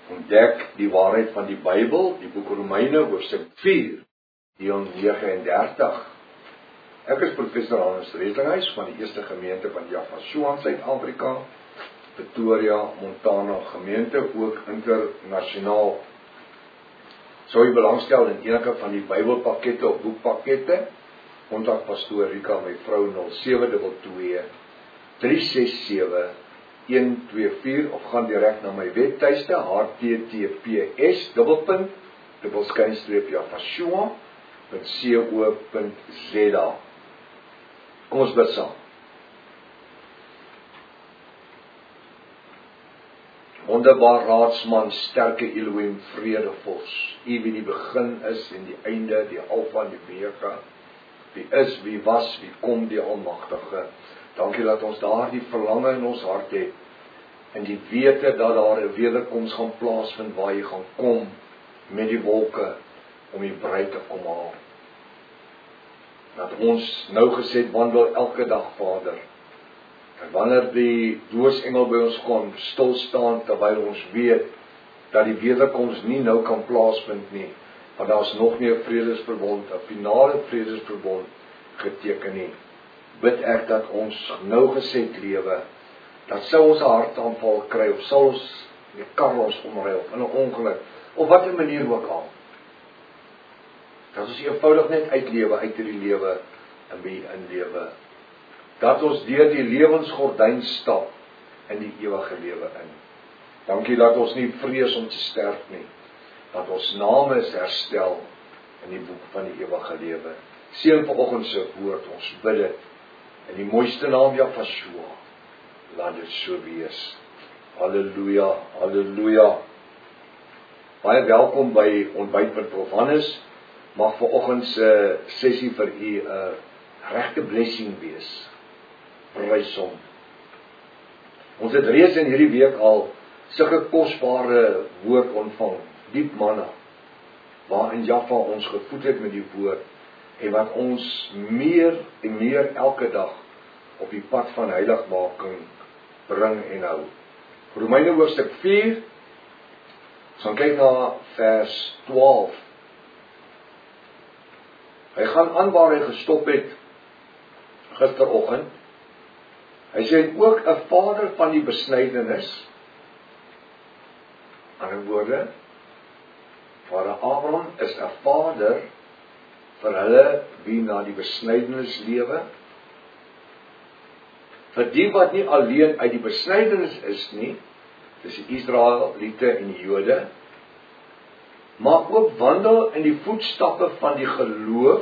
ontdek die waarheid van die Bybel, die boek Romeine, hoofstuk 4, deel 39. Ek is professor Hannes Redlinghuis van die Eerste Gemeente van Javasua in Suid-Afrika, Pretoria, Montana gemeente, ook internasionaal. Sou jy belangstel in enige van die Bybelpakkette of boekpakkette, kontak pastoor Rika, my vrou 0722 367 124 of gaan direk na my webtuiste https://javasua.co.za. Kom ons bid saam. Wonderbaar raadsman, sterke Elohim, vredevors, U wie die begin is en die einde, die Alfa en die Omega, wie is, wie was, wie kom, die Almagtige. Dankie dat ons daardie verlange in ons hart het, en die wete dat daar 'n wederkoms gaan plaasvind waar jy gaan kom met die wolke om die bruid te kom haal. Dat ons nou gesed wandel elke dag, Vader. En wanneer die doosengel by ons kom, stil staan terwyl ons weet dat die wederkoms nie nou kan plaasvind nie, want daar is nog nie 'n vredesverbond, 'n finale vredesverbond geteken nie. Bid ek dat ons nou gesed lewe, dat sou ons 'n hartaanval kry, of sal ons die kar ons omry, of in 'n ongeluk, of wat 'n manier ook al. Dat ons eenvoudig net uitlewe, uit hierdie lewe, en by in lewe. Dat ons deur die lewensgordyn stap, in die ewige lewe in. Dankie dat ons nie vrees om te sterf nie, dat ons name is herstel, in die boek van die ewige lewe. Seën vanoggend se woord, ons bid dit, in die mooiste naam Javasua, laat dit so wees. Halleluja, halleluja. Baie welkom by Ontbyt met Prof. Hannes. Mag vanoggend se sessie vir u 'n regte blessing wees. Prys hom. Ons het reeds in hierdie week al sulke kosbare woord ontvang, diep manna, waarin Java ons gevoed het met die woord, en wat ons meer en meer elke dag op die pad van heiligmaking bring en hou. Romeine hoofstuk 4, ons gaan kyk na vers 12. Hy gaan aan waar hy gestop het gisteroggend. Hy sê ook 'n vader van die besnydenis. Aan 'n woorde, Vader Abraham is 'n vader vir hulle wie na die besnydenis lewe. Vir die wat nie alleen uit die besnydenis is nie, dis die Israeliete en die Jode, maar ook wandel in die voetstappe van die geloof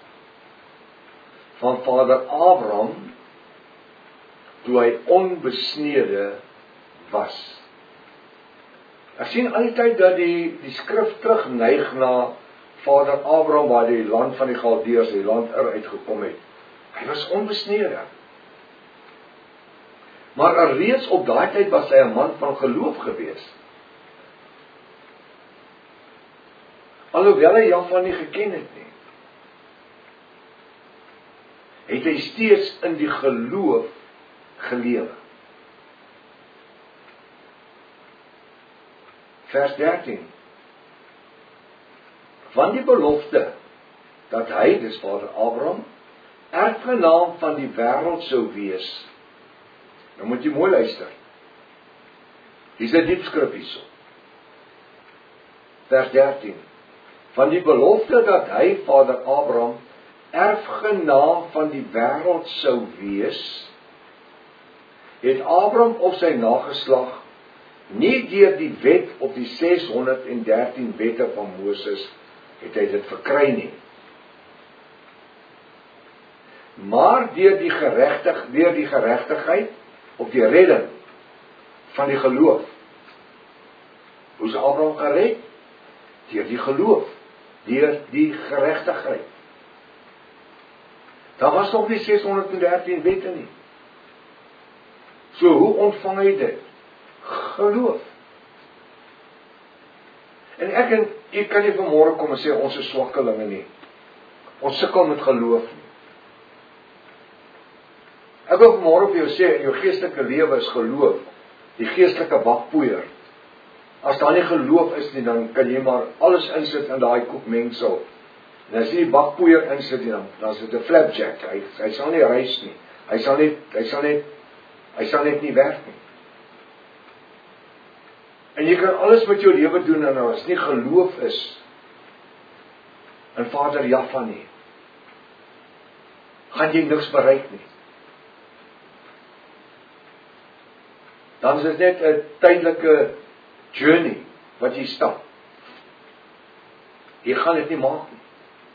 van Vader Abraham, toe hy onbesnede was. Ek sien altyd dat die skrif terugneig na Vader Abraham, waar die land van die Galdeërs, die land uitgekom het. Hy was onbesnede. Maar reeds op daai tyd was hy 'n man van geloof gewees. Alhoewel hy Java nie geken het nie, het hy steeds in die geloof gelewe. Vers 13. Van die belofte dat hy, dis Vader Abraham, erfgenaam van die wêreld sou wees. Nou moet jy mooi luister. Dis 'n diep skrif hierso. Vers 13. Van die belofte dat hy, Vader Abraham, erfgenaam van die wêreld sou wees, het Abraham of sy nageslag nie deur die wet op die 613 wette van Moses het hy dit verkry nie, maar deur die geregtigheid of die redding van die geloof. Hoe is Abraham gered? Deur die geloof, deur die geregtigheid. Daar was nog nie 613 wette nie. So hoe ontvang hy dit? Geloof. En ek kan nie vanmôre kom en sê ons is swakkelinge nie. Ons sukkel met geloof nie. Ek wil vanmôre vir jou sê, in jou geestelike lewe is geloof die geestelike bakpoeier As daar nie geloof is nie, dan kan jy maar alles insit in daai koekmengsel. En as jy die bakpoeier insit nie, dan is dit 'n flapjack. Hy sal nie rys nie. Hy sal net nie werk nie. En jy kan alles met jou lewe doen en as nie geloof is in Vader Jaffa nie, gaan jy niks bereik nie. Dan is dit net 'n tydelike journey wat jy stap. Jy gaan dit nie maak nie.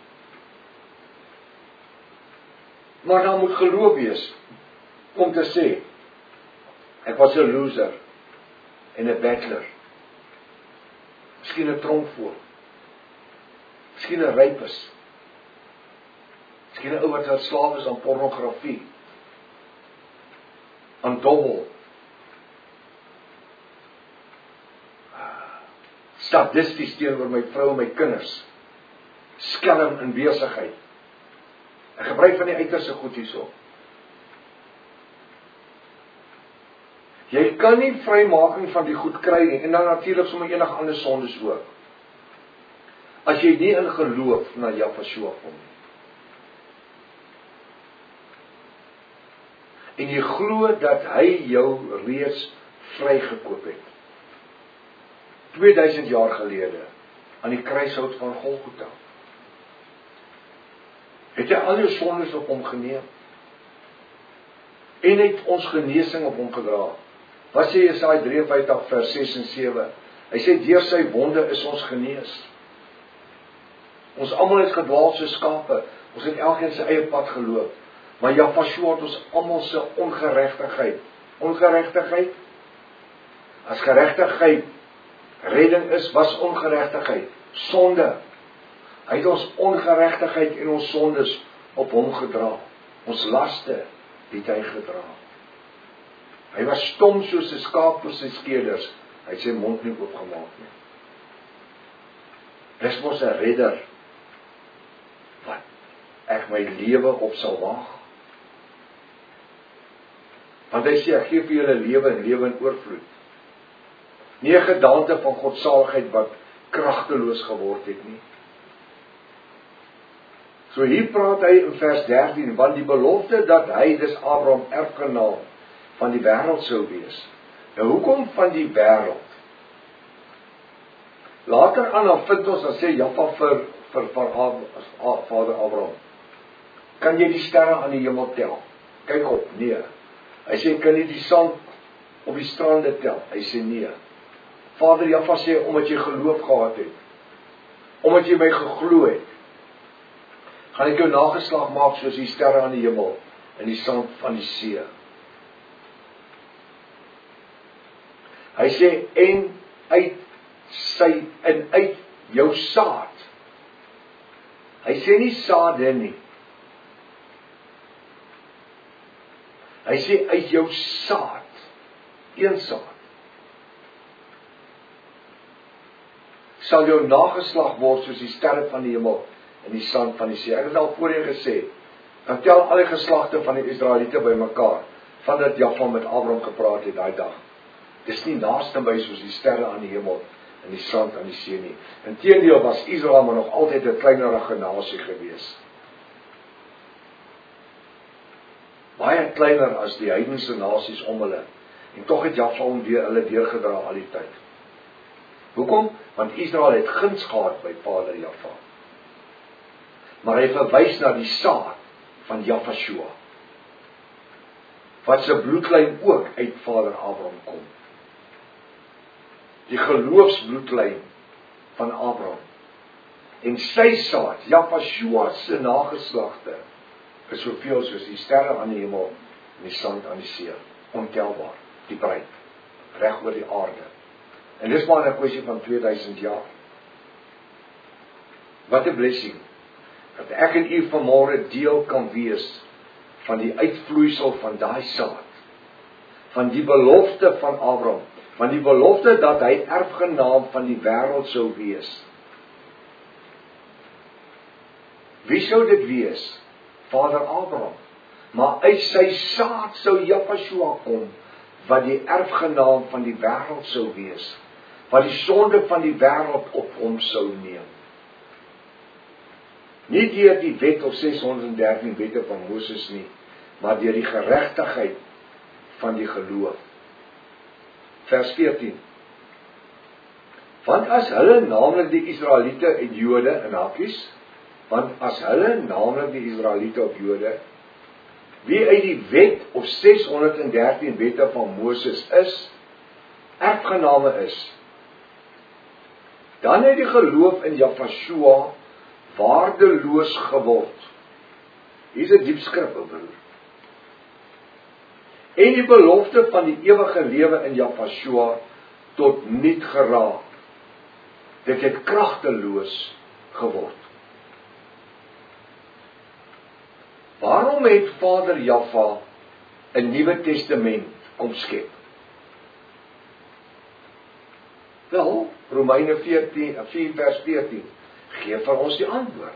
Maar daar moet geloof wees om te sê, ek was 'n loser en 'n battler. Miskien 'n tronkvoer. Miskien 'n rapist. Miskien 'n ou wat verslaaf is aan pornografie. Aan dobbel. Sadisties teenoor my vrou en my kinders. Skelm in besigheid. Ek gebruik van die uiterste goed hierso. Jy kan nie vrymaking van die goed kry nie, en dan natuurlik sommer enige ander sondes ook. As jy nie in geloof na Jaffa kom nie. En jy glo dat hy jou reeds vrygekoop het. 2000 jaar gelede, aan die kruishout van Golgotha. Het hy al jou sondes op hom geneem. En het ons genesing op hom gedra. Wat sê Jesaja 53 vers 6 en 7? Hy sê, deur sy wonde is ons genees. Ons almal het gedwaal soos skape. Ons het elkeen sy eie pad geloop. Maar Jaffa het ons almal se ongeregtigheid. Ongeregtigheid? As geregtigheid redding is, was ongeregtigheid. Sonde. Hy het ons ongeregtigheid en ons sondes op hom gedra. Ons laste het hy gedra. Hy was stom soos 'n skaap voor sy skeerders. Hy het sy mond nie oopgemaak nie. Dis mos 'n redder wat ek my lewe op sal waag. Want hy sê, ek gee vir julle lewe en lewe in oorvloed. Nie 'n gedaante van godsaligheid wat kragteloos geword het nie. So hier praat hy in vers 13, want die belofte dat hy, dis Abraham, erfgenaam van die wêreld sou wees. Nou hoekom van die wêreld? Later aan dan vind ons, dan sê Jaffa vir Vader Abraham, kan jy die sterre aan die hemel tel? Kyk op, nee. Hy sê, kan jy die sand op die strande tel? Hy sê, nee. Vader Jaffa sê, omdat jy geloof gehad het, omdat jy my geglo het, gaan ek jou nageslag maak soos die sterre aan die hemel en die sand van die see. Hy sê, en uit jou saad. Hy sê nie saade nie. Hy sê uit jou saad. Een saad. Sal jou nageslag word soos die sterre van die hemel en die sand van die see. Ek het al voorheen gesê, dan tel al die geslagte van die Israeliete bymekaar, vandat Jaffa met Abraham gepraat het daai dag. Dis nie naaste by soos die sterre aan die hemel en die sand aan die see nie. Inteendeel was Israel maar nog altyd 'n kleinerige nasie gewees. Baie kleiner as die heidense nasies om hulle. En tog het Jaffa hom hulle deurgedra al die tyd. Hoekom? Want Israel het guns gehad by Vader Jaffa. Maar hy verwys na die saad van Jaffa, wat se bloedlyn ook uit Vader Abraham kom. Die geloofsbloedlyn van Abraham. En sy saad, Jaffa se nageslagte, is soveel soos die sterre aan die hemel en die sand aan die see. Ontelbaar, die breed, reg oor die aarde. En dis maar 'n kwessie van 2000 jaar. Wat 'n blessing, dat ek en u vanmôre deel kan wees van die uitvloeisel van daai saad, van die belofte van Abraham, van die belofte dat hy erfgenaam van die wêreld sou wees. Wie sou dit wees? Vader Abraham. Maar uit sy saad sou Jaffa kom, wat die erfgenaam van die wêreld sou wees. wat die sonde van die wêreld op hom sou neem. Nie deur die wet of 613 wette van Moses nie, maar deur die geregtigheid van die geloof. Vers 14. Want as hulle, naamlik die Israeliete en Jode in hakkies, want as hulle, naamlik die Israeliete of Jode, wie uit die wet of 613 wette van Moses is, erfgename is, dan het die geloof in Jahweh waardeloos geword. Hier is 'n diep skrif, broer. En die belofte van die ewige lewe in Jahweh tot niet geraak. Dit het kragteloos geword. Waarom het Vader Jahweh 'n Nuwe Testament kom skep? Wel, Romeine 4 vers 14 gee vir ons die antwoord.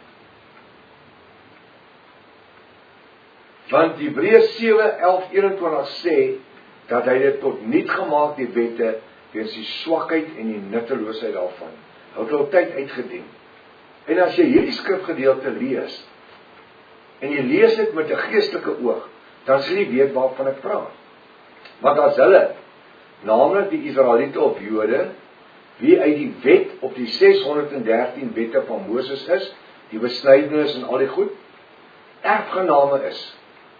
Want Hebreërs 7:11-21 sê dat hy dit tot niet gemaak die wette weens die swakheid en die nutteloosheid daarvan. Hy het al tyd uitgedien. En as jy hierdie skrifgedeelte lees en jy lees dit met 'n geestelike oog, dan sal jy weet waarvan ek praat. Want as hulle, naamlik die Israeliete of Jode, wie uit die wet op die 613 wette van Moses is, die besnydenis en al die goed, erfgename is.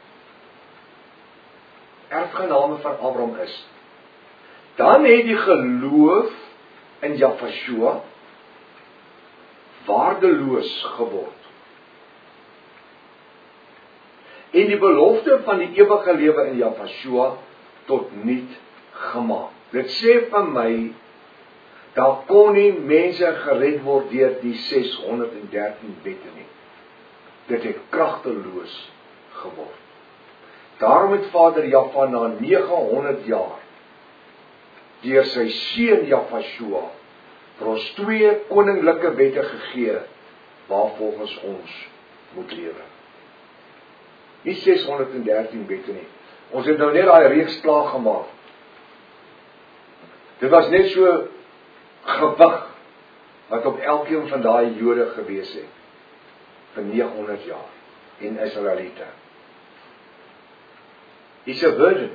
Erfgename van Abraham is. Dan het die geloof in Jahweh waardeloos geword. En die belofte van die ewige lewe in Jahweh tot niet gemaak. Dit sê van my, daar kon nie mense gered word deur die 613 wette nie. Dit het kragteloos geword. Daarom het Vader Jahweh na 900 jaar deur sy seun Jahweh vir ons 2 koninklike wette gegee waarvolgens ons moet lewe. Nie 613 wette nie. Ons het nou net daai reeks klaar gemaak. Dit was net so gewig wat op elkeen van daai Jode gewees het vir 900 jaar en Israeliete. It's a burden.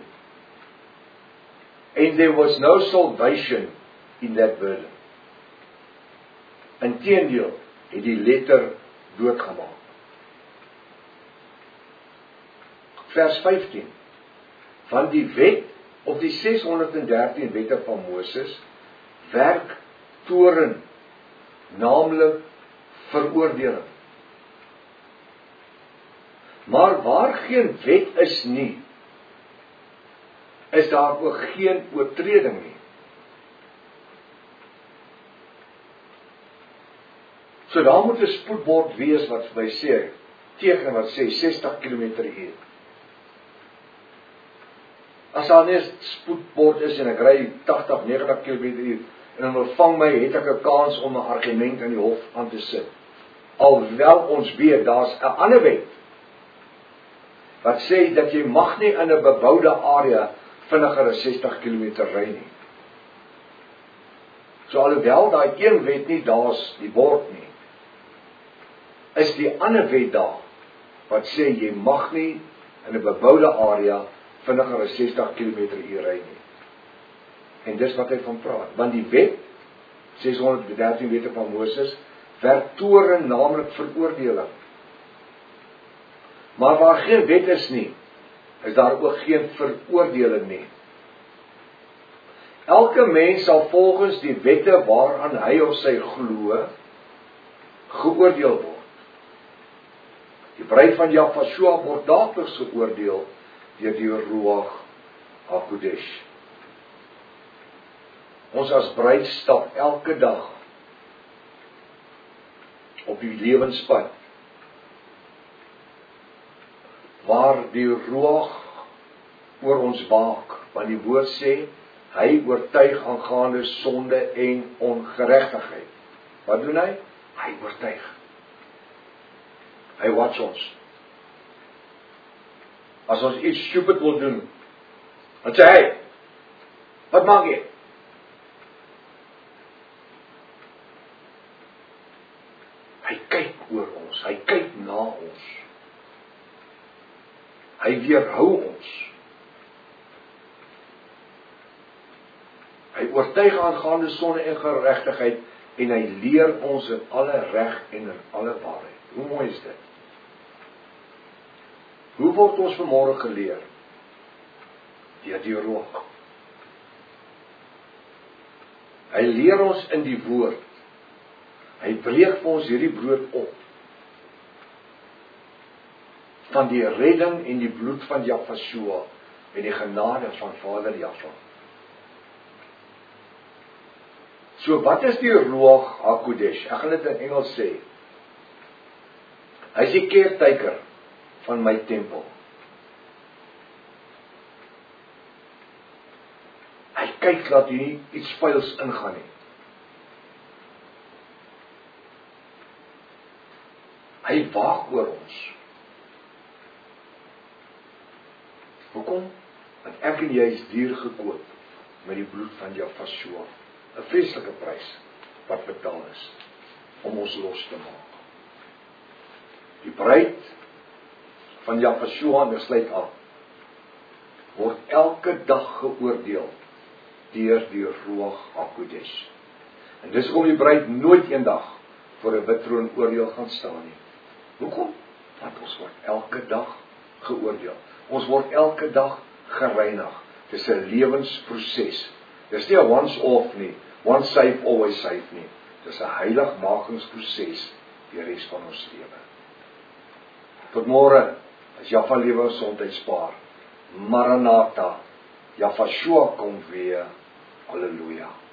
And there was no salvation in that burden. Inteendeel het die letter doodgemaak. Vers 15. Van die wet op die 613 wette van Moses werk toren, naamlik veroordeling. Maar waar geen wet is nie, is daar ook geen oortreding nie. So daar moet 'n spoedbord wees wat vir my sê, teken wat sê 60 km/h. As daar net spoedbord is en ek ry 80, 90 km/h en dan ontvang my, het ek 'n kans om 'n argument in die hof aan te sit. Alhoewel ons weet, daar's 'n ander wet wat sê dat jy mag nie in 'n beboude area vinniger as 60 km ry nie. So alhoewel daai een wet nie daar's die bord nie, is die ander wet daar wat sê jy mag nie in 'n beboude area vinniger as 60 km/h ry nie. En dis wat hy van praat, want die wet 613 wette van Moses werk toren, naamlik veroordeling. Maar waar geen wet is nie, is daar ook geen veroordeling nie. Elke mens sal volgens die wette waaraan hy of sy glo, geoordeel word. Die bruid van Jahweh word daagliks geoordeel deur die Ruach HaKodesh. Ons as bruid stap elke dag op die lewenspad waar die Ruach oor ons waak, want die woord sê hy oortuig aangaande sonde en ongeregtigheid. Wat doen hy? Hy oortuig. Hy watch ons. As ons iets stupid wil doen, dan sê hy, wat maak jy? Hy kyk oor ons, hy kyk na ons. Hy weerhou ons. Hy oortuig aangaande sonde en geregtigheid en hy leer ons in alle reg en in alle waarheid. Hoe mooi is dit? Hoe word ons vanmôre geleer? Deur die Roog. Hy leer ons in die woord. Hy breek vir ons hierdie brood op. Van die redding en die bloed van Jahweh en die genade van Vader Jahwe. So wat is die Ruach HaKodesh? Ek gaan dit in Engels sê. Hy is die caretaker van my tempel. Hy kyk dat hier nie iets vuils ingaan nie. Hy waak oor ons. Hoekom? Want ek en jy is duur gekoop met die bloed van Jahweh. 'n Vreeslike prys wat betaal is om ons los te maak. Die bruid van Jahweh besluit aan word elke dag geoordeel deur die Ruach HaKodesh. En dis hoekom die bruid nooit eendag voor 'n wit troon oordeel gaan staan nie. Hoekom? Want ons word elke dag geoordeel. Ons word elke dag gereinig. Dis 'n lewensproses. Dis nie 'n once off nie. Once saved, always saved nie. Dis 'n heiligmakingsproses die res van ons lewe. Tot môre, as Jahwe lewe en gesondheid spaar. Maranatha, Jahweh kom weer. Halleluja.